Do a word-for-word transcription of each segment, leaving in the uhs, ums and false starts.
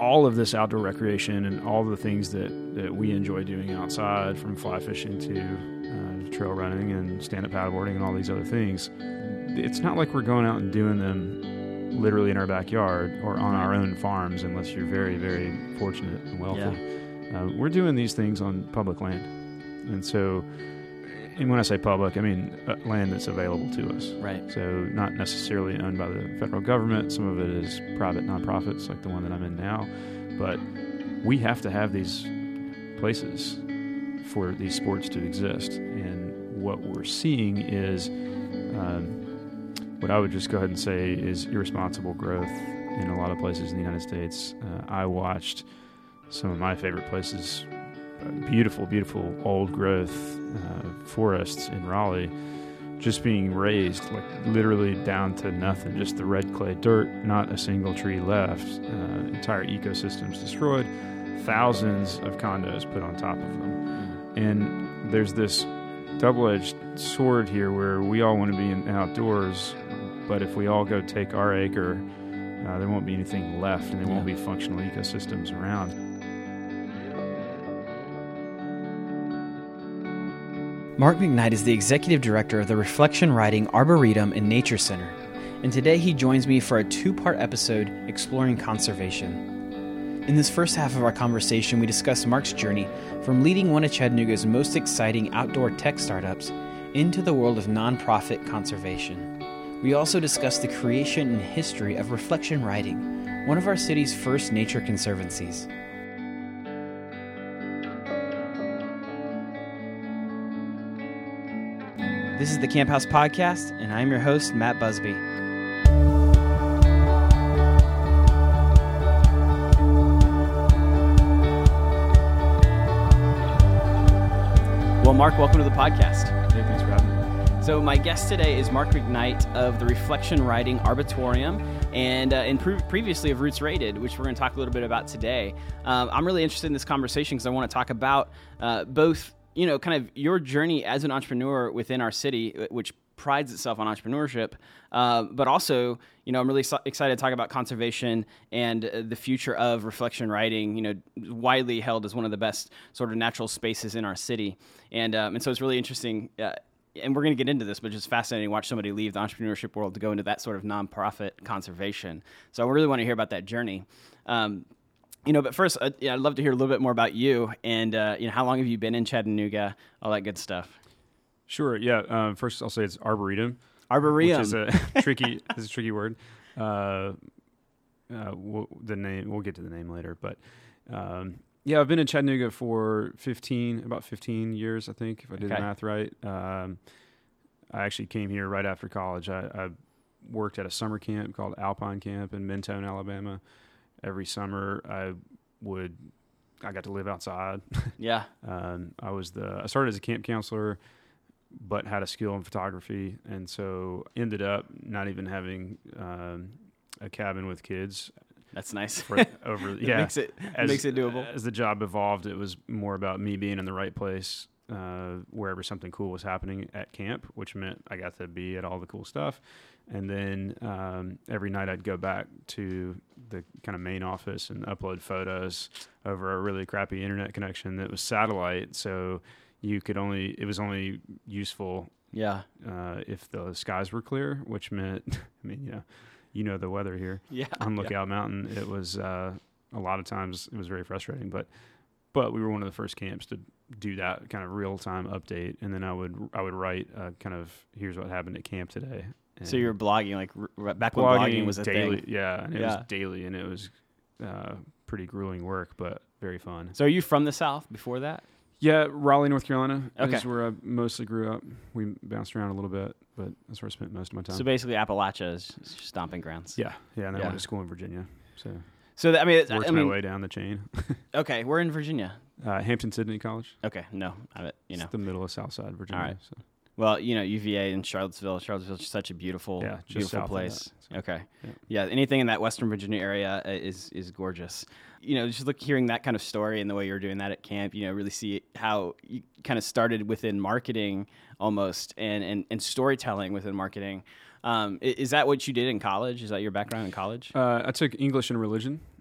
all of this outdoor recreation and all the things that, that we enjoy doing outside, from fly fishing to uh, trail running and stand-up paddleboarding and all these other things, it's not like we're going out and doing them literally in our backyard or on our own farms, unless you're very, very fortunate and wealthy. Yeah. Uh, we're doing these things on public land. And so, and when I say public, I mean uh, land that's available to us. Right. So not necessarily owned by the federal government. Some of it is private nonprofits, like the one that I'm in now. But we have to have these places for these sports to exist. And what we're seeing is um, what I would just go ahead and say is irresponsible growth in a lot of places in the United States. Uh, I watched some of my favorite places, uh, beautiful, beautiful old growth uh, forests in Raleigh, just being razed, like literally down to nothing, just the red clay dirt, not a single tree left, uh, entire ecosystems destroyed, thousands of condos put on top of them. And there's this double-edged sword here where we all want to be in outdoors, but if we all go take our acre, uh, there won't be anything left, and there won't be functional ecosystems around. Mark McKnight is the Executive Director of the Reflection Riding Arboretum and Nature Center, and today he joins me for a two-part episode exploring conservation. In this first half of our conversation, we discuss Mark's journey from leading one of Chattanooga's most exciting outdoor tech startups into the world of nonprofit conservation. We also discuss the creation and history of Reflection Riding, one of our city's first nature conservancies. This is the Camp House Podcast, and I'm your host, Matt Busby. Well, Mark, welcome to the podcast. Hey, thanks for having me. So my guest today is Mark McKnight of the Reflection Riding Arboretum, and uh, and pre- previously of Roots Rated, which we're going to talk a little bit about today. Um, I'm really interested in this conversation because I want to talk about uh, both, you know, kind of your journey as an entrepreneur within our city, which prides itself on entrepreneurship, uh, but also, you know, I'm really so excited to talk about conservation and uh, the future of reflection riding, you know, widely held as one of the best sort of natural spaces in our city. And um, and so it's really interesting, uh, and we're going to get into this, but it's fascinating to watch somebody leave the entrepreneurship world to go into that sort of nonprofit conservation. So I really want to hear about that journey. Um, You know, but first, uh, yeah, I'd love to hear a little bit more about you and, uh, you know, how long have you been in Chattanooga, all that good stuff. Sure, yeah. Uh, first, I'll say it's Arboretum. Arboretum. Which is a tricky, is a tricky word. Uh, uh, we'll, the name, we'll get to the name later. But, um, yeah, I've been in Chattanooga for fifteen, about fifteen years, I think, if I did Okay. the math right. Um, I actually came here right after college. I, I worked at a summer camp called Alpine Camp in Mentone, Alabama. Every summer, I would, I got to live outside. Yeah. um, I was the, I started as a camp counselor, but had a skill in photography, and so ended up not even having um, a cabin with kids. That's nice. For, over, it yeah, makes it as, makes it doable. As the job evolved, it was more about me being in the right place uh, wherever something cool was happening at camp, which meant I got to be at all the cool stuff. And then um, every night I'd go back to the kind of main office and upload photos over a really crappy internet connection that was satellite. So you could only, it was only useful Yeah. uh, if the skies were clear, which meant, I mean, you know, you know the weather here Yeah. on Lookout yeah. Mountain. It was uh, a lot of times it was very frustrating, but but we were one of the first camps to do that kind of real time update. And then I would I would write uh, kind of here's what happened at camp today. And So you're blogging, like r- back when blogging blogging was a daily, thing. yeah, and it Yeah. was daily, and it was uh, pretty grueling work, but very fun. So are you from the South before that? Yeah, Raleigh, North Carolina Okay. is where I mostly grew up. We bounced around a little bit, but that's where I spent most of my time. So basically Appalachia is stomping grounds. yeah, yeah, and then I Yeah. went to school in Virginia, so So that, I mean, it's- worked I my mean, way down the chain. okay, we're in Virginia. uh, Hampton-Sydney College. Okay, no, I, you know. It's the middle of South Side Virginia. All right. So. Well, you know, U V A and Charlottesville. Charlottesville's such a beautiful, Yeah, just beautiful south of place. that, so, Okay. yeah. Yeah. Anything in that Western Virginia area uh, is is gorgeous. You know, just look hearing that kind of story and the way you're doing that at camp, you know, really see how you kind of started within marketing almost and, and, and storytelling within marketing. Um, i- is that what you did in college? Is that your background in college? Uh, I took English and religion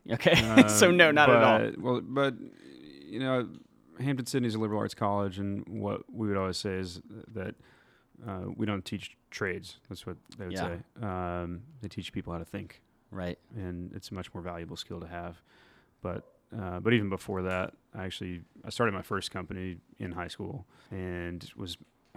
Okay, Uh, so no, not but, at all. Well, but you know, Hampton Sydney's a liberal arts college, and what we would always say is that uh, we don't teach trades. That's what they would Yeah. say. Um, they teach people how to think, Right. and it's a much more valuable skill to have. But uh, but even before that, I actually I started my first company in high school, and was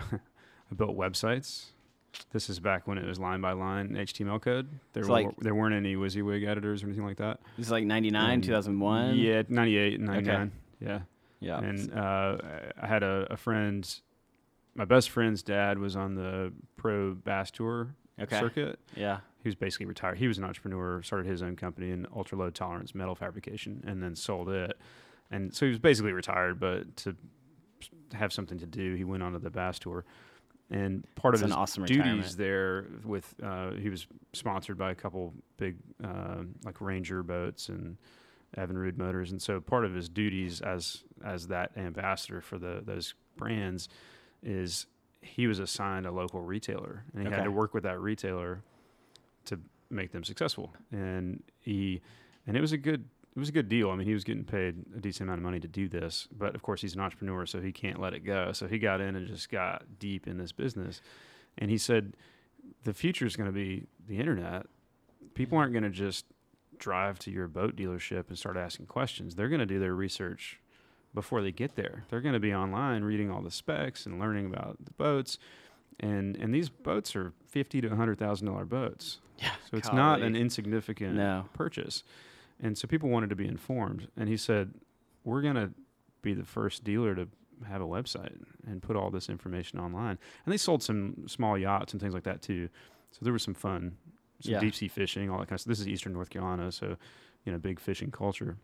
I built websites. This is back when it was line by line H T M L code. There It's were like- there weren't any WYSIWYG editors or anything like that. This is like ninety-nine, And two thousand one. Yeah, ninety-eight and ninety-nine. Yeah. Yeah. And uh, I had a, a friend, my best friend's dad was on the pro bass tour Okay. circuit. Yeah. He was basically retired. He was an entrepreneur, started his own company in ultra low tolerance metal fabrication, and then sold it. And so he was basically retired, but to have something to do, he went on to the bass tour. And part That's of an his awesome duties retirement. there with, uh, he was sponsored by a couple big, uh, like Ranger boats and Evinrude motors. And so part of his duties as, as that ambassador for the, those brands is he was assigned a local retailer, and he Okay. had to work with that retailer to make them successful. And he, and it was a good, it was a good deal. I mean, he was getting paid a decent amount of money to do this, but of course he's an entrepreneur, so he can't let it go. So he got in and just got deep in this business. And he said, the future is going to be the internet. People aren't going to just drive to your boat dealership and start asking questions. They're going to do their research before they get there. They're going to be online reading all the specs and learning about the boats. And and these boats are fifty to a hundred thousand dollar boats. Yeah. So it's not golly. an insignificant No. purchase. And so people wanted to be informed. And he said, we're going to be the first dealer to have a website and put all this information online. And they sold some small yachts and things like that too. So there was some fun, some Yeah. deep sea fishing, all that kind of stuff. This is Eastern North Carolina, so, you know, big fishing culture.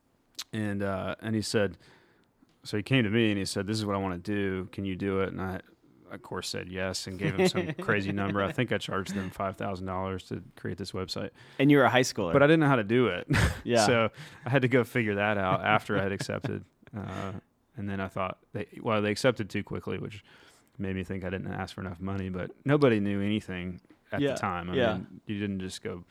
And uh, and he said, so he came to me and he said, this is what I want to do. Can you do it? And I, of course, said yes and gave him some crazy number. I think I charged them five thousand dollars to create this website. And you were a high schooler. But I didn't know how to do it. Yeah. So I had to go figure that out after I had accepted. Uh, and then I thought, they, well, they accepted too quickly, which made me think I didn't ask for enough money. But nobody knew anything at Yeah, the time. I yeah. mean, you didn't just go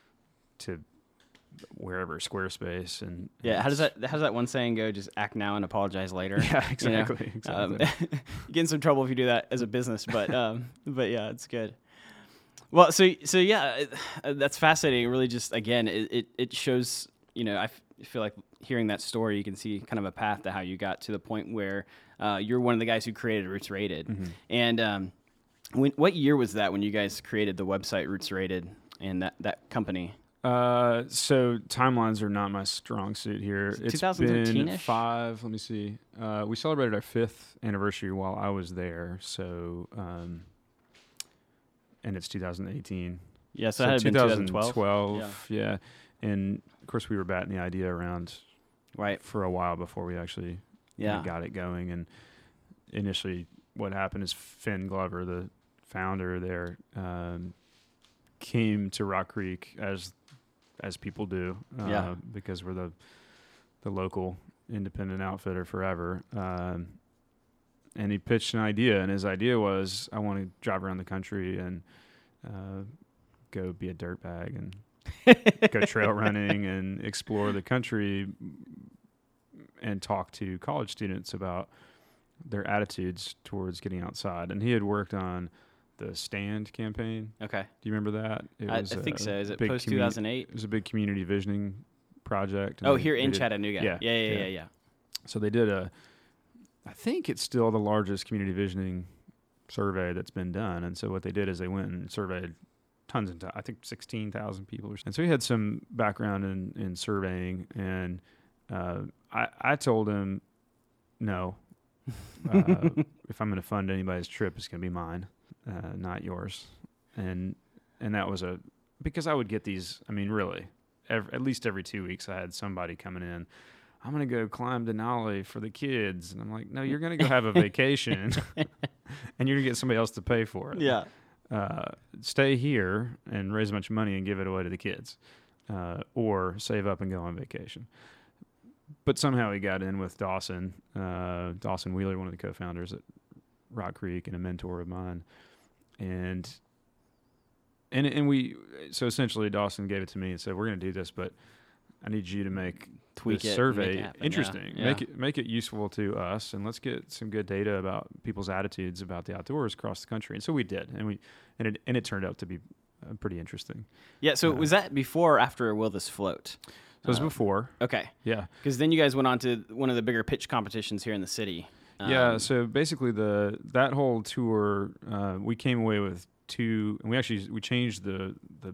to wherever, Squarespace. and yeah. and How does that how does that one saying go? Just act now and apologize later. Yeah, You know? exactly. exactly. Um, you get in some trouble if you do that as a business, but um, but yeah, it's good. Well, so so yeah, it, uh, that's fascinating. Really, just again, it, it, it shows. You know, I f- feel like hearing that story, you can see kind of a path to how you got to the point where uh, you're one of the guys who created Roots Rated. Mm-hmm. And um, when, what year was that when you guys created the website Roots Rated and that that company? Uh, so timelines are not my strong suit here. It's twenty thirteen been -ish? five. Let me see. Uh, we celebrated our fifth anniversary while I was there. So, um, and it's two thousand eighteen. Yeah, so, that had been twenty twelve. twelve. Yeah. And of course, we were batting the idea around Right. for a while before we actually Yeah. kinda got it going. And initially, what happened is Finn Glover, the founder there, um, came to Rock Creek as as people do, uh, Yeah. because we're the the local independent outfitter forever. Um, and he pitched an idea, and his idea was, I want to drive around the country and uh, go be a dirtbag and go trail running and explore the country and talk to college students about their attitudes towards getting outside. And he had worked on the Stand campaign. Okay. Do you remember that? It I, I was think a so. Is it big post communi- two thousand eight? It was a big community visioning project. and Oh, they- here they in did- Chattanooga. Yeah, Yeah, yeah, yeah, yeah. yeah. yeah. So they did a, I think it's still the largest community visioning survey that's been done. And so what they did is they went and surveyed tons and tons, I think sixteen thousand people. Or so. And so he had some background in, in surveying. And uh, I, I told him, no, uh, if I'm going to fund anybody's trip, it's going to be mine, uh, not yours. And and that was a, because I would get these, I mean, really, every, at least every two weeks I had somebody coming in, I'm going to go climb Denali for the kids. And I'm like, no, you're going to go have a vacation and you're going to get somebody else to pay for it. Yeah. Uh, stay here and raise a bunch of money and give it away to the kids, uh, or save up and go on vacation. But somehow he got in with Dawson, uh, Dawson Wheeler, one of the co-founders at Rock Creek and a mentor of mine. And, and, and we, so essentially Dawson gave it to me and said, we're going to do this, but I need you to make Tweak this it, survey make it happen, interesting, yeah. make it make it useful to us, and let's get some good data about people's attitudes about the outdoors across the country. And so we did, and we and it and it turned out to be uh, pretty interesting. Yeah. So Uh, was that before or after Will This Float? So it was Uh, before, Okay. yeah. Because then you guys went on to one of the bigger pitch competitions here in the city. Yeah, Um, so basically the that whole tour, uh, we came away with two, and we actually we changed the the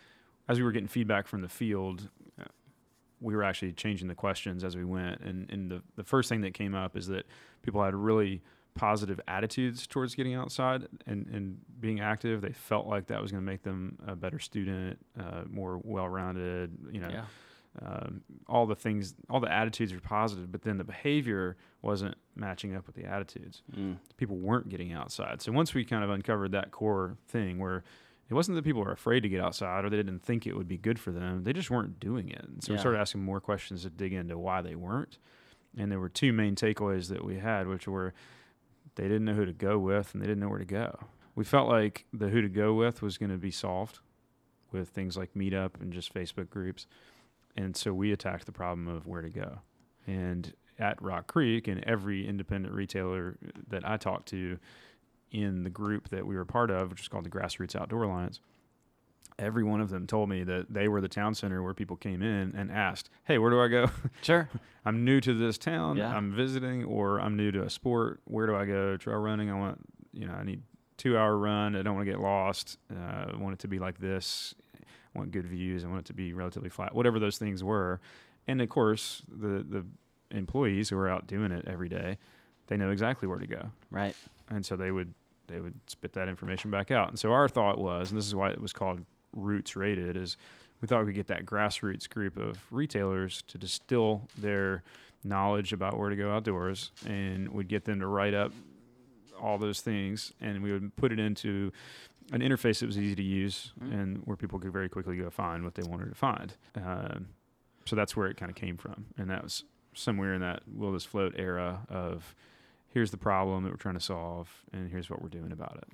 as we were getting feedback from the field, Yeah. we were actually changing the questions as we went, and and the the first thing that came up is that people had really positive attitudes towards getting outside and and being active. They felt like that was going to make them a better student, uh, more well-rounded, you know. Yeah. Um, all the things, all the attitudes were positive, but then the behavior wasn't matching up with the attitudes. Mm. People weren't getting outside. So once we kind of uncovered that core thing where it wasn't that people were afraid to get outside or they didn't think it would be good for them, they just weren't doing it. And so Yeah. we started asking more questions to dig into why they weren't. And there were two main takeaways that we had, which were they didn't know who to go with and they didn't know where to go. We felt like the who to go with was going to be solved with things like Meetup and just Facebook groups. And so we attacked the problem of where to go. And at Rock Creek and every independent retailer that I talked to in the group that we were part of, which is called the Grassroots Outdoor Alliance, every one of them told me that they were the town center where people came in and asked, hey, where do I go? Sure. I'm new to this town. Yeah. I'm visiting, or I'm new to a sport. Where do I go? Trail running. I want, you know, I need two hour run. I don't want to get lost. Uh, I want it to be like this. I want good views. I want it to be relatively flat, whatever those things were. And of course, the, the employees who are out doing it every day, they know exactly where to go. Right. And so they would, they would spit that information back out. And so our thought was, and this is why it was called Roots Rated, is we thought we could get that grassroots group of retailers to distill their knowledge about where to go outdoors, and we'd get them to write up all those things, and we would put it into an interface that was easy to use mm. and where people could very quickly go find what they wanted to find. Um, so that's where it kind of came from. And that was somewhere in that Will This Float era of here's the problem that we're trying to solve, and here's what we're doing about it.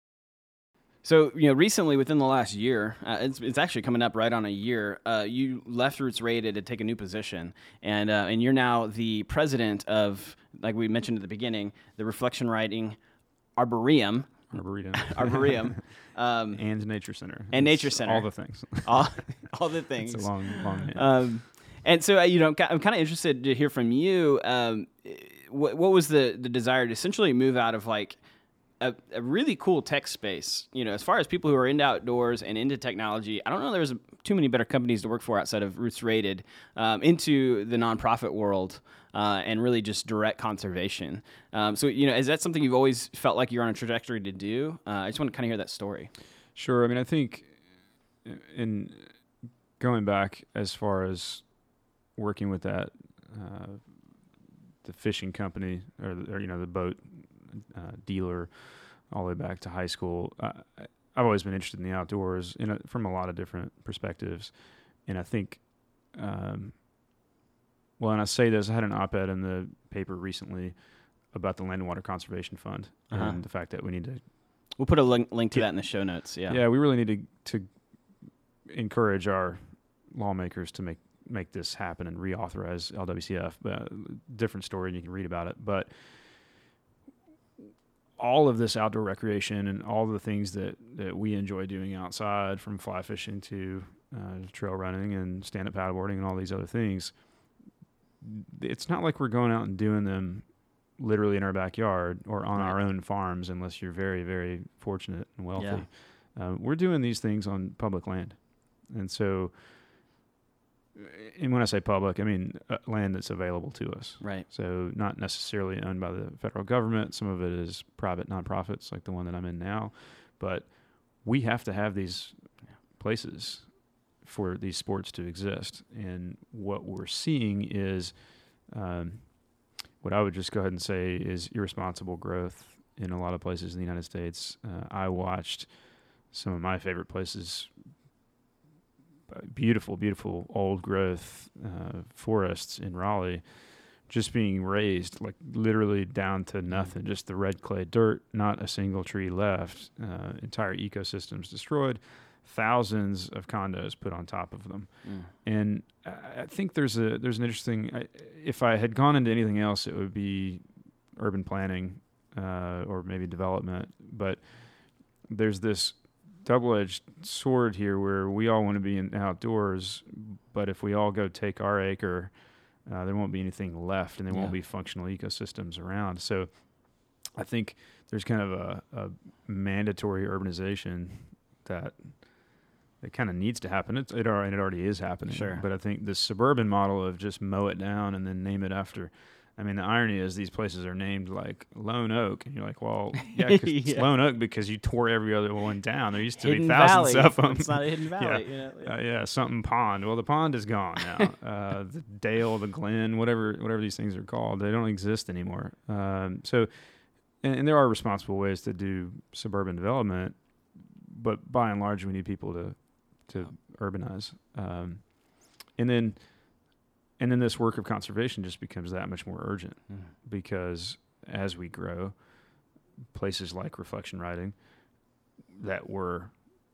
So, you know, recently within the last year, uh, it's, it's actually coming up right on a year, uh, you left Roots Rated to take a new position. And uh, and you're now the president of, like we mentioned at the beginning, the Reflection Riding Arboretum. Arboretum. Arboretum. Um, and Nature Center. And it's Nature Center. All the things. all, all the things. It's a long, long name. Um, and so, uh, you know, I'm kind of interested to hear from you. Um, what, what was the, the desire to essentially move out of like a, a really cool tech space? You know, as far as people who are into outdoors and into technology, I don't know there's too many better companies to work for outside of Roots Rated, um, into the nonprofit world. Uh, and really just direct conservation. Um, so, you know, is that something you've always felt like you're on a trajectory to do? Uh, I just want to kind of hear that story. Sure. I mean, I think in going back as far as working with that, uh, the fishing company or, or, you know, the boat uh, dealer all the way back to high school, uh, I've always been interested in the outdoors in a, from a lot of different perspectives. And I think, um, well, and I say this, I had an op-ed in the paper recently about the Land and Water Conservation Fund uh-huh. and the fact that we need to... We'll put a link, link to get, that in the show notes, yeah. Yeah, we really need to, to encourage our lawmakers to make, make this happen and reauthorize L W C F. Uh, different story, and you can read about it. But all of this outdoor recreation and all the things that, that we enjoy doing outside, from fly fishing to uh, trail running and stand-up paddleboarding and all these other things, it's not like we're going out and doing them literally in our backyard or on right. our own farms, unless you're very, very fortunate and wealthy. Yeah. Uh, we're doing these things on public land. And so, and when I say public, I mean uh, land that's available to us. Right. So not necessarily owned by the federal government. Some of it is private nonprofits like the one that I'm in now. But we have to have these places for these sports to exist. And what we're seeing is um, what I would just go ahead and say is irresponsible growth in a lot of places in the United States. Uh, I watched some of my favorite places, beautiful, beautiful old growth uh, forests in Raleigh, just being razed, like literally down to nothing, just the red clay dirt, not a single tree left, uh, entire ecosystems destroyed. thousands of condos put on top of them. Mm. And I I think there's a there's an interesting. I, if I had gone into anything else, it would be urban planning uh, or maybe development. But there's this double-edged sword here where we all want to be in outdoors, but if we all go take our acre, uh, there won't be anything left, and there Yeah. won't be functional ecosystems around. So I think there's kind of a, a mandatory urbanization that it kind of needs to happen. It, it, already, it already is happening. Sure. But I think the suburban model of just mow it down and then name it after. I mean, the irony is these places are named like Lone Oak, and you're like, well, yeah, 'cause it's Yeah. Lone Oak because you tore every other one down. There used to Hidden be thousands Valley. of them. It's not a Hidden Valley. You know? Uh, yeah, something pond. Well, the pond is gone now. uh, the Dale, the Glen, whatever, whatever these things are called, they don't exist anymore. Um, so, and, and there are responsible ways to do suburban development, but by and large, we need people to to urbanize. Um, and then, and then this work of conservation just becomes that much more urgent Mm. because as we grow, places like reflection riding that were.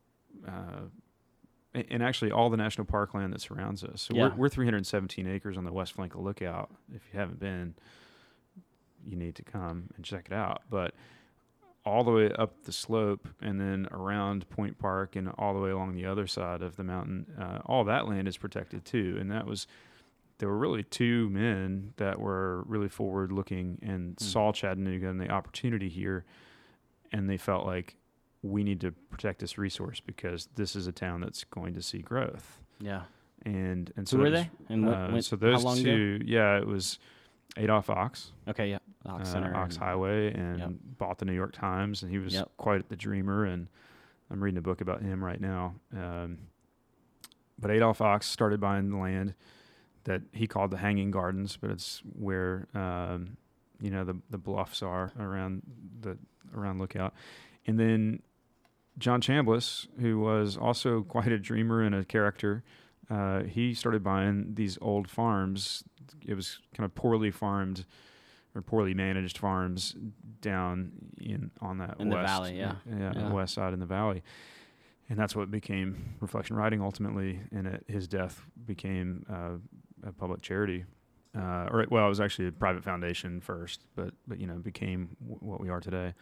Uh, And actually, all the national park land that surrounds us. So Yeah. we're, we're three hundred seventeen acres on the west flank of Lookout. If you haven't been, you need to come and check it out. But all the way up the slope and then around Point Park and all the way along the other side of the mountain, uh, all that land is protected too. And that was, there were really two men that were really forward looking and Mm. saw Chattanooga and the opportunity here. And they felt like, we need to protect this resource because this is a town that's going to see growth. Yeah. And and so Who were it was, they? And what, uh, when, so those how long two, ago? yeah, it was Adolph Ox, Okay, yeah. Ox uh, Center. Ox and- Highway, and Yep. bought the New York Times, and he was Yep. quite the dreamer. And I'm reading a book about him right now. Um, but Adolph Ox started buying the land that he called the Hanging Gardens, but it's where um, you know the the bluffs are around the around Lookout, and then John Chambliss, who was also quite a dreamer and a character, uh, he started buying these old farms. It was kind of poorly farmed or poorly managed farms down in on that In the west, valley, yeah. yeah, Yeah. the west side in the valley, and that's what became Reflection Riding ultimately. And at his death became uh, a public charity, uh, or well, it was actually a private foundation first, but but you know became w- what we are today,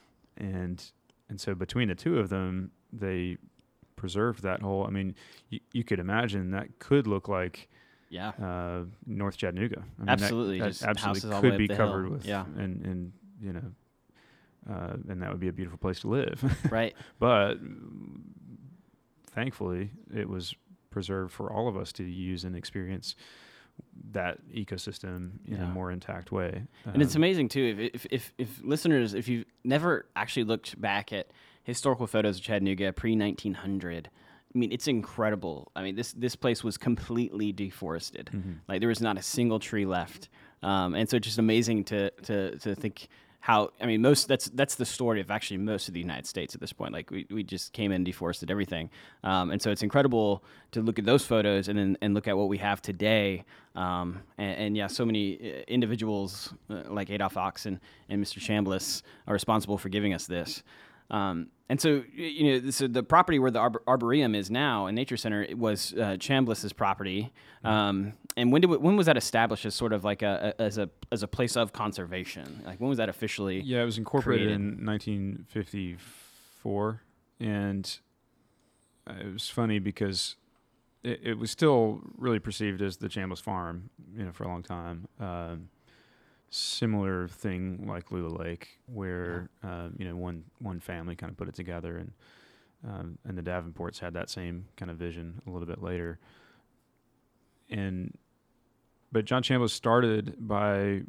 and. And so between the two of them, they preserved that whole. I mean, y- you could imagine that could look like Yeah. uh, North Chattanooga. I mean, Absolutely, that, that just absolutely houses all the way could up be the covered hill. with. Yeah. And and you know, uh, and that would be a beautiful place to live. Right. But thankfully, it was preserved for all of us to use and experience that ecosystem in Yeah. a more intact way. And it's Um, amazing too. If, if if if listeners, if you've never actually looked back at historical photos of Chattanooga pre nineteen hundred, I mean, it's incredible. I mean, this this place was completely deforested. Mhm. Like there was not a single tree left, um, and so it's just amazing to to to think how. I mean, most that's that's the story of actually most of the United States at this point. Like we, we just came in and deforested everything, um, and so it's incredible to look at those photos and then and look at what we have today. Um, and, and yeah, so many uh, individuals uh, like Adolph Ox and, and Mister Chambliss are responsible for giving us this. Um, and so, y- you know, so the property where the Arbor- Arboretum is now, and Nature Center, it was uh, Chambliss's property. Um, and when did when was that established as sort of like a, a as a as a place of conservation? Like when was that officially? Yeah, it was incorporated created? in nineteen fifty-four, and uh, it was funny because it, it was still really perceived as the Chambliss Farm, you know, for a long time. Um, similar thing like Lula Lake, where um, you know one one family kind of put it together, and um, and the Davenports had that same kind of vision a little bit later. And but John Chambliss started by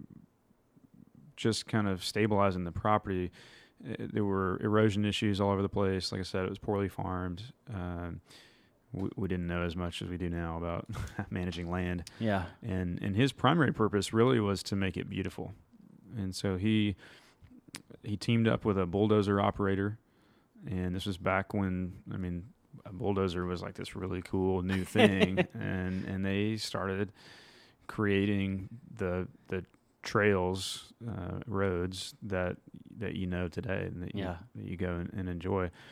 just kind of stabilizing the property. Uh, there were erosion issues all over the place. Like I said, it was poorly farmed. Um, we, we didn't know as much as we do now about managing land. Yeah. And and his primary purpose really was to make it beautiful. And so he he teamed up with a bulldozer operator. And this was back when, I mean, a bulldozer was like this really cool new thing. and and they started creating the the trails, uh, roads that that you know today and that you, Yeah. that you go and, and enjoy.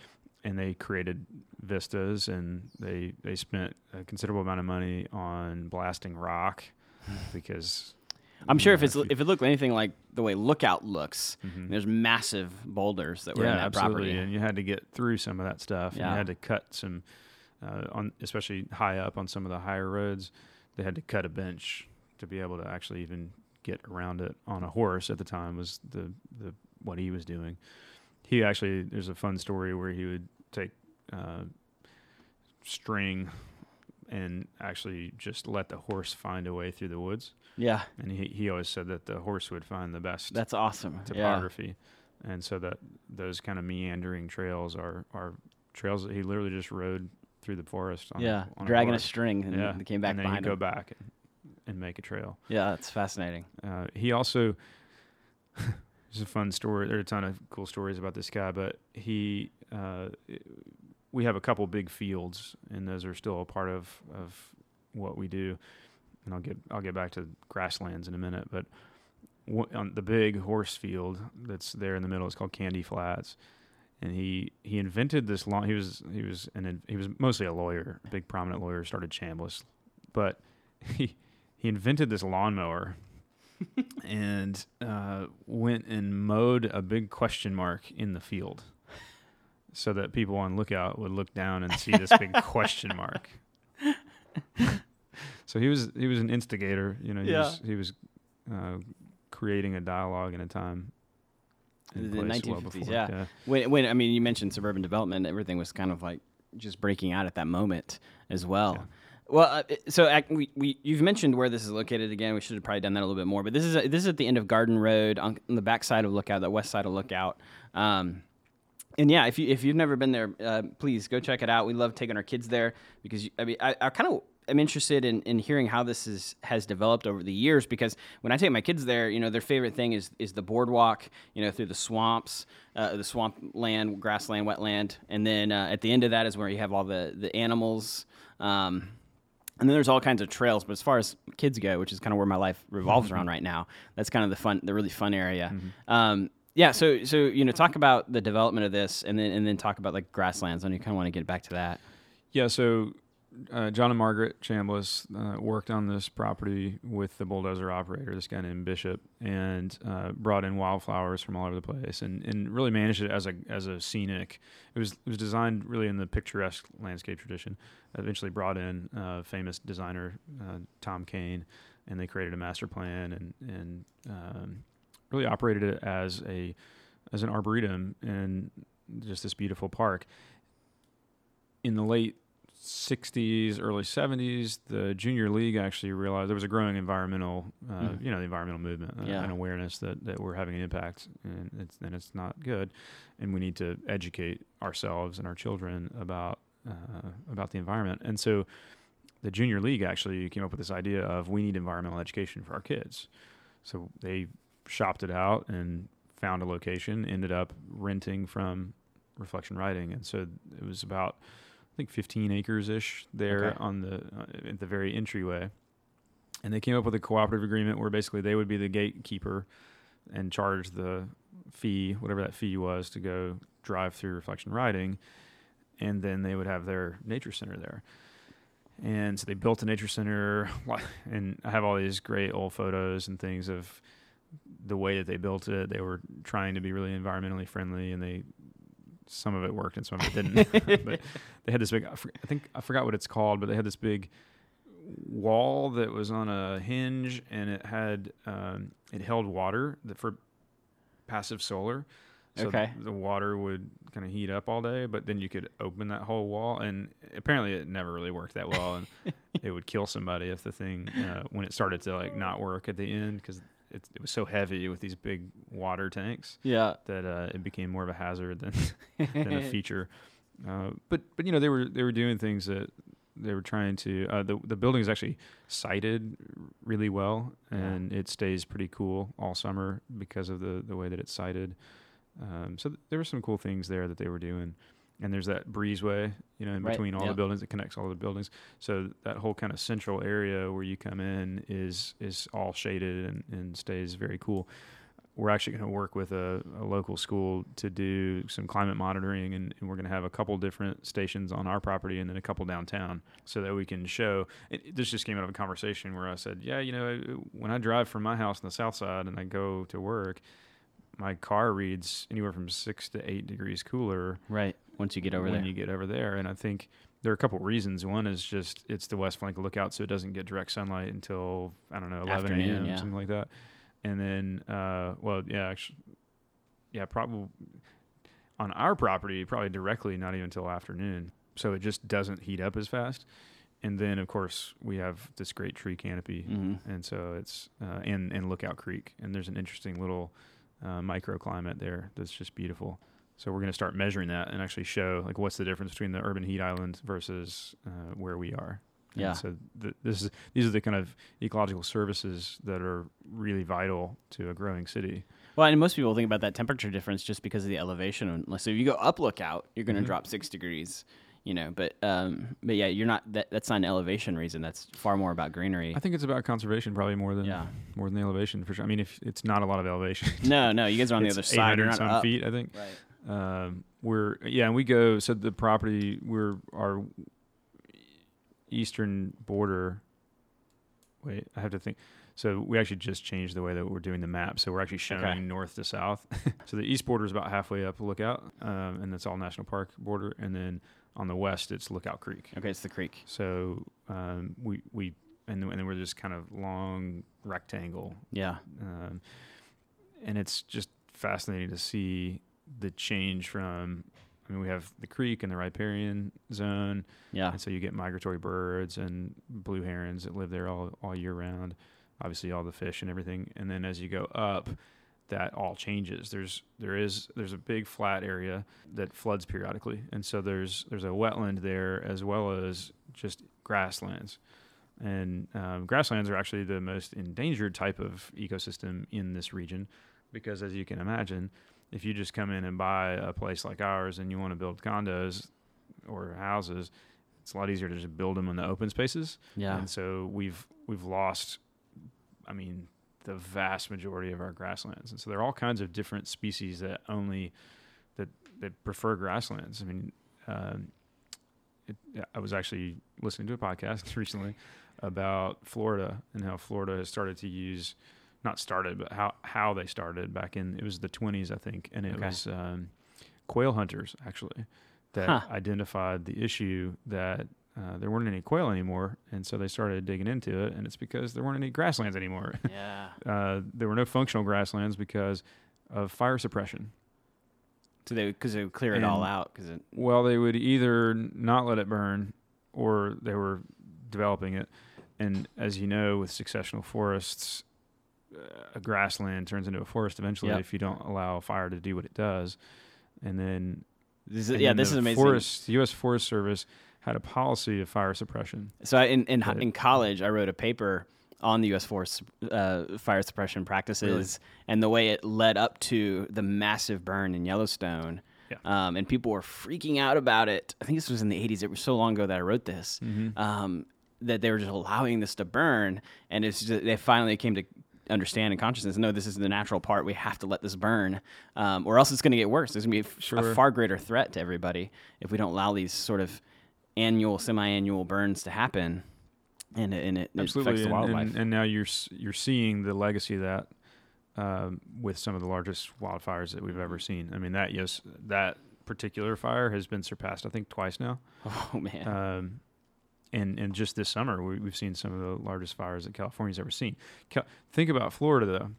and they created vistas, and they they spent a considerable amount of money on blasting rock because I'm sure know, if it's if, you, if it looked anything like the way Lookout looks, mm-hmm. there's massive boulders that were yeah, in that absolutely. property, And you had to get through some of that stuff. Yeah. And you had to cut some, uh, on especially high up on some of the higher roads. They had to cut a bench to be able to actually even get around it on a horse. At the time was the the what he was doing. He actually, there's a fun story where he would take uh, string and actually just let the horse find a way through the woods. Yeah. And he, he always said that the horse would find the best That's awesome. topography. Yeah. And so that those kind of meandering trails are, are trails that he literally just rode through the forest on, yeah, on dragging a, a string and yeah. they came back and then behind you go him. back and, and make a trail. Yeah, that's fascinating. Uh, he also, there's a fun story. There are a ton of cool stories about this guy, but he, uh, we have a couple big fields, and those are still a part of, of what we do. And I'll get I'll get back to grasslands in a minute, but w- on the big horse field that's there in the middle is called Candy Flats, and he he invented this lawn. He was he was an he was mostly a lawyer, a big prominent lawyer. Started Chambliss, but he he invented this lawnmower. and uh, went and mowed a big question mark in the field so that people on lookout would look down and see this big question mark. So he was he was an instigator, you know. He Yeah. was, he was uh, creating a dialogue in a time in The place nineteen well fifties, before. yeah. yeah. When, when I mean, you mentioned suburban development, everything was kind of like just breaking out at that moment as well. Yeah. Well, uh, so uh, we, we you've mentioned where this is located again. We should have probably done that a little bit more. But this is a, this is at the end of Garden Road on, on the back side of Lookout, the west side of Lookout. Um, and yeah, if you if you've never been there, uh, please go check it out. We love taking our kids there because you, I mean I, I kind of am interested in, in hearing how this is has developed over the years. Because when I take my kids there, you know, their favorite thing is is the boardwalk, you know, through the swamps, uh, the swamp land, grassland, wetland, and then uh, at the end of that is where you have all the the animals. Um, And then there's all kinds of trails, but as far as kids go, which is kind of where my life revolves around right now, that's kind of the fun, the really fun area. Mm-hmm. Um, yeah, so so you know, talk about the development of this, and then and then talk about like grasslands. And you kind of want to get back to that. Yeah, so uh, John and Margaret Chambliss uh, worked on this property with the bulldozer operator, this guy named Bishop, and uh, brought in wildflowers from all over the place, and, and really managed it as a as a scenic. It was it was designed really in the picturesque landscape tradition. Eventually brought in uh, famous designer uh, Tom Kane, and they created a master plan and and um, really operated it as a as an arboretum and just this beautiful park. In the late sixties, early seventies, the Junior League actually realized there was a growing environmental, uh, mm. you know, the environmental movement uh, yeah. and awareness that, that we're having an impact, and it's and it's not good, and we need to educate ourselves and our children about uh, about the environment. And so, the Junior League actually came up with this idea of we need environmental education for our kids. So they shopped it out and found a location, ended up renting from Reflection Riding, and so it was about, I think, fifteen acres ish there okay. on the uh, at the very entryway, and they came up with a cooperative agreement where basically they would be the gatekeeper and charge the fee, whatever that fee was, to go drive through Reflection Riding, and then they would have their nature center there. And so they built a nature center, and I have all these great old photos and things of the way that they built it. They were trying to be really environmentally friendly, and they some of it worked and some of it didn't. But they had this big, I think, I forgot what it's called, but they had this big wall that was on a hinge, and it had, um, it held water that for passive solar. So okay. the water would kind of heat up all day, but then you could open that whole wall, and apparently it never really worked that well, and it would kill somebody if the thing, uh, when it started to like not work at the end, because it, it was so heavy with these big water tanks. Yeah. That uh, it became more of a hazard than than a feature. Uh, but but you know they were they were doing things that they were trying to. Uh, the the building is actually sited really well, and yeah. it stays pretty cool all summer because of the the way that it's sited. Um, so th- there were some cool things there that they were doing. And there's that breezeway, you know, in right. between all yep. the buildings that connects all the buildings. So that whole kind of central area where you come in is is all shaded and, and stays very cool. we're actually going to work with a, a local school to do some climate monitoring, and, and we're going to have a couple different stations on our property and then a couple downtown, so that we can show. It, this just came out of a conversation where I said, yeah, you know, when I drive from my house on the south side and I go to work, my car reads anywhere from six to eight degrees cooler. Right. Once you get over when there. you get over there. And I think there are a couple reasons. One is just it's the west flank lookout, so it doesn't get direct sunlight until, I don't know, eleven a.m., yeah. something like that. And then, uh, well, yeah, actually, yeah, probably on our property, probably directly, not even until afternoon. So it just doesn't heat up as fast. And then, of course, we have this great tree canopy. Mm-hmm. And so it's, uh, and, and Lookout Creek. And there's an interesting little uh, microclimate there that's just beautiful. So we're going to start measuring that and actually show, like, what's the difference between the urban heat island versus uh, where we are. And yeah. So th- this is these are the kind of ecological services that are really vital to a growing city. Well, and most people think about that temperature difference just because of the elevation. So if you go up Lookout, you're going to Mm-hmm. drop six degrees. You know, but um, but yeah, you're not. That, that's not an elevation reason. That's far more about greenery. I think it's about conservation, probably more than Yeah. more than the elevation for sure. I mean, if it's not a lot of elevation. No, no, you guys are on the It's other side. You're not some up. feet, I think. Right. Um, we're yeah, and we go. So the property, we're our eastern border. Wait, I have to think. So we actually just changed the way that we're doing the map. So we're actually showing Okay. north to south. So the east border is about halfway up Lookout, um, and that's all national park border. And then on the west, it's Lookout Creek. Okay, it's the creek. So um, we we and then, and then we're this kind of long rectangle, Yeah. um, and it's just fascinating to see the change from. I mean, we have the creek and the riparian zone, Yeah. and so you get migratory birds and blue herons that live there all all year round. Obviously, all the fish and everything. And then as you go up, that all changes. There's there is there's a big flat area that floods periodically, and so there's there's a wetland there as well as just grasslands. And um, grasslands are actually the most endangered type of ecosystem in this region, because as you can imagine, if you just come in and buy a place like ours and you want to build condos or houses, it's a lot easier to just build them in the open spaces. Yeah. And so we've we've lost, I mean, the vast majority of our grasslands. And so there are all kinds of different species that only that that prefer grasslands. I mean, um, it, I was actually listening to a podcast recently about Florida and how Florida has started to use, not started, but how, how they started back in, it was the twenties, I think. And it Okay. was um, quail hunters, actually, that Huh. identified the issue that uh, there weren't any quail anymore. And so they started digging into it. And it's because there weren't any grasslands anymore. Yeah. uh, there were no functional grasslands because of fire suppression. So they because they would clear it all And- out because it. Well, they would either not let it burn or they were developing it. And as you know, with successional forests, uh, a grassland turns into a forest eventually Yep. if you don't allow fire to do what it does. And then, This is, and yeah, then this the is amazing. Forest, the U S Forest Service had a policy of fire suppression. So I, in in, But- in college, I wrote a paper on the U S Forest uh, fire suppression practices and the way it led up to the massive burn in Yellowstone. Yeah. Um, and people were freaking out about it. I think this was in the eighties. It was so long ago that I wrote this. Mm-hmm. Um, that they were just allowing this to burn, and it's just, they finally came to understand in consciousness, no, this is the natural part. We have to let this burn, um, or else it's going to get worse. There's going to be a, Sure. a far greater threat to everybody if we don't allow these sort of annual, semi-annual burns to happen, and, it- and it, it Absolutely, affects the and, wildlife. and, and now you're s- you're seeing the legacy of that um, with some of the largest wildfires that we've ever seen. I mean, that yes, that particular fire has been surpassed, I think, twice now. oh man, Um, and and just this summer, we, we've seen some of the largest fires that California's ever seen. Cal- think about Florida, though.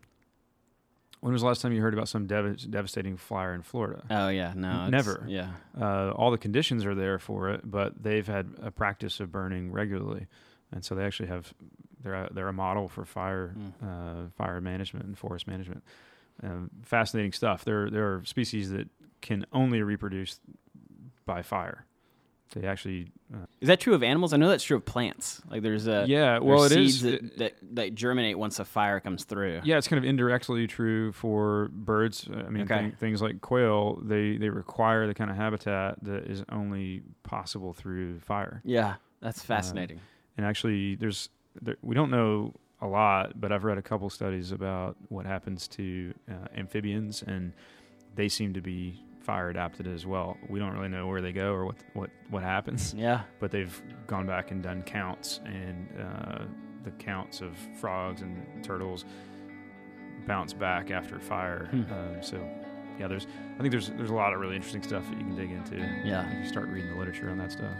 When was the last time you heard about some dev- devastating fire in Florida? oh yeah, no, it's- never. yeah, Uh, all the conditions are there for it, but they've had a practice of burning regularly, and so they actually have they're a, they're a model for fire Mm. uh, fire management and forest management. Um, fascinating stuff. There there are species that can only reproduce by fire. They actually uh, is that true of animals? I know that's true of plants. Like there's a yeah. Well, it there's is. seeds that, that that germinate once a fire comes through. Yeah, it's kind of indirectly true for birds. Uh, I mean, Okay. thing, things like quail, they, they require the kind of habitat that is only possible through fire. Yeah, that's fascinating. And actually, there's there, we don't know a lot, but I've read a couple studies about what happens to uh, amphibians, and they seem to be fire adapted as well. We don't really know where they go or what what, what happens. Yeah. But they've gone back and done counts, and uh, the counts of frogs and turtles bounce back after fire. Hmm. Um, so, yeah, there's I think there's there's a lot of really interesting stuff that you can dig into. Yeah. If you start reading the literature on that stuff.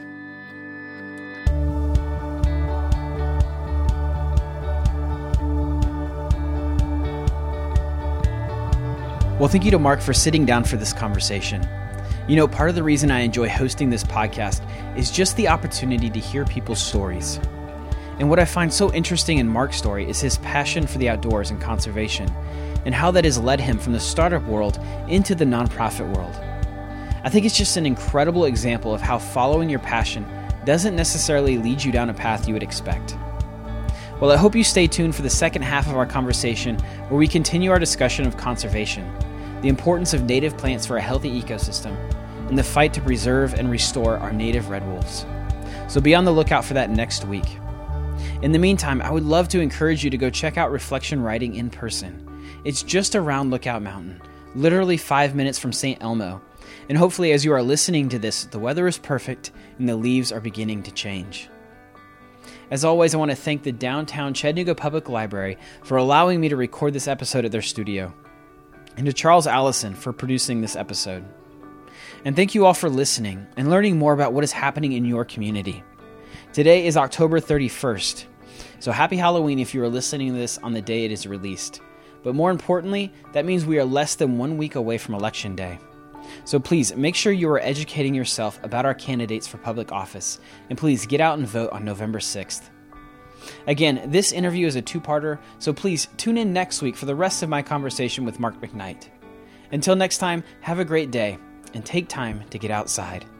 Well, thank you to Mark for sitting down for this conversation. You know, part of the reason I enjoy hosting this podcast is just the opportunity to hear people's stories. And what I find so interesting in Mark's story is his passion for the outdoors and conservation, and how that has led him from the startup world into the nonprofit world. I think it's just an incredible example of how following your passion doesn't necessarily lead you down a path you would expect. Well, I hope you stay tuned for the second half of our conversation, where we continue our discussion of conservation, the importance of native plants for a healthy ecosystem, and the fight to preserve and restore our native red wolves. So be on the lookout for that next week. In the meantime, I would love to encourage you to go check out Reflection Riding in person. It's just around Lookout Mountain, literally five minutes from Saint Elmo. And hopefully as you are listening to this, the weather is perfect and the leaves are beginning to change. As always, I want to thank the downtown Chattanooga Public Library for allowing me to record this episode at their studio, and to Charles Allison for producing this episode. And thank you all for listening and learning more about what is happening in your community. Today is October thirty-first, so happy Halloween if you are listening to this on the day it is released. But more importantly, that means we are less than one week away from Election Day. So please make sure you are educating yourself about our candidates for public office, and please get out and vote on November sixth. Again, this interview is a two-parter, so please tune in next week for the rest of my conversation with Mark McKnight. Until next time, have a great day, and take time to get outside.